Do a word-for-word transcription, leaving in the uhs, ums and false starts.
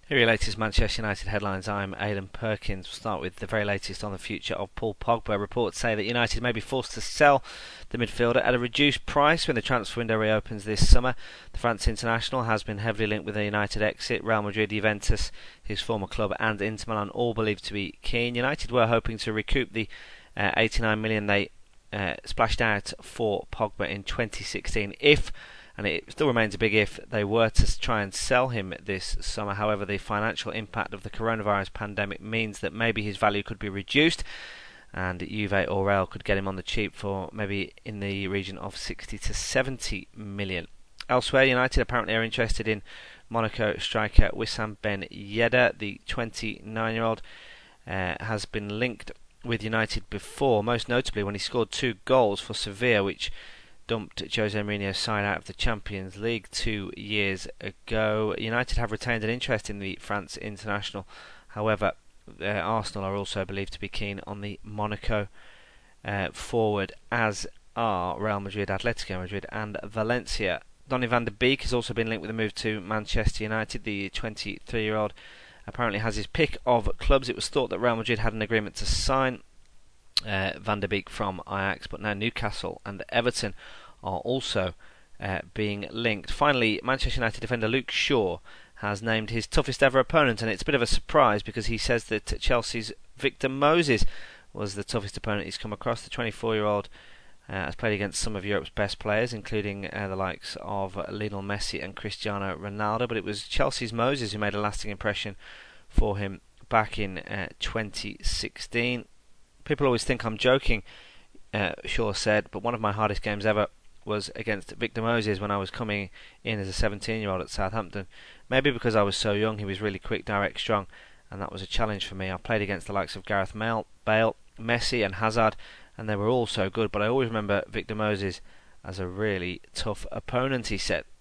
Here are your latest Manchester United headlines. I'm Aidan Perkins. We'll start with the very latest on the future of Paul Pogba. Reports say that United may be forced to sell the midfielder at a reduced price when the transfer window reopens this summer. The France international has been heavily linked with a United exit. Real Madrid, Juventus, his former club, and Inter Milan all believed to be keen. United were hoping to recoup the uh, eighty-nine million they uh, splashed out for Pogba in twenty sixteen if, and it still remains a big if, they were to try and sell him this summer. However, the financial impact of the coronavirus pandemic means that maybe his value could be reduced, and Juve or Real could get him on the cheap for maybe in the region of sixty to seventy million. Elsewhere, United apparently are interested in Monaco striker Wissam Ben Yedder. The twenty-nine-year-old uh, has been linked with United before, most notably when he scored two goals for Sevilla, which dumped Jose Mourinho's side out of the Champions League two years ago. United have retained an interest in the France international. However, uh, Arsenal are also believed to be keen on the Monaco uh, forward, as are Real Madrid, Atletico Madrid and Valencia. Donny van de Beek has also been linked with a move to Manchester United. The twenty-three-year-old apparently has his pick of clubs. It was thought that Real Madrid had an agreement to sign Uh, Van der Beek from Ajax, but now Newcastle and Everton are also uh, being linked. Finally, Manchester United defender Luke Shaw has named his toughest ever opponent, and it's a bit of a surprise because he says that Chelsea's Victor Moses was the toughest opponent he's come across. The twenty-four-year-old uh, has played against some of Europe's best players, including uh, the likes of Lionel Messi and Cristiano Ronaldo, but it was Chelsea's Moses who made a lasting impression for him back in uh, twenty sixteen. People always think I'm joking, uh, Shaw said, but one of my hardest games ever was against Victor Moses when I was coming in as a seventeen-year-old at Southampton. Maybe because I was so young, he was really quick, direct, strong, and that was a challenge for me. I played against the likes of Gareth Bale, Messi and Hazard, and they were all so good, but I always remember Victor Moses as a really tough opponent, he said.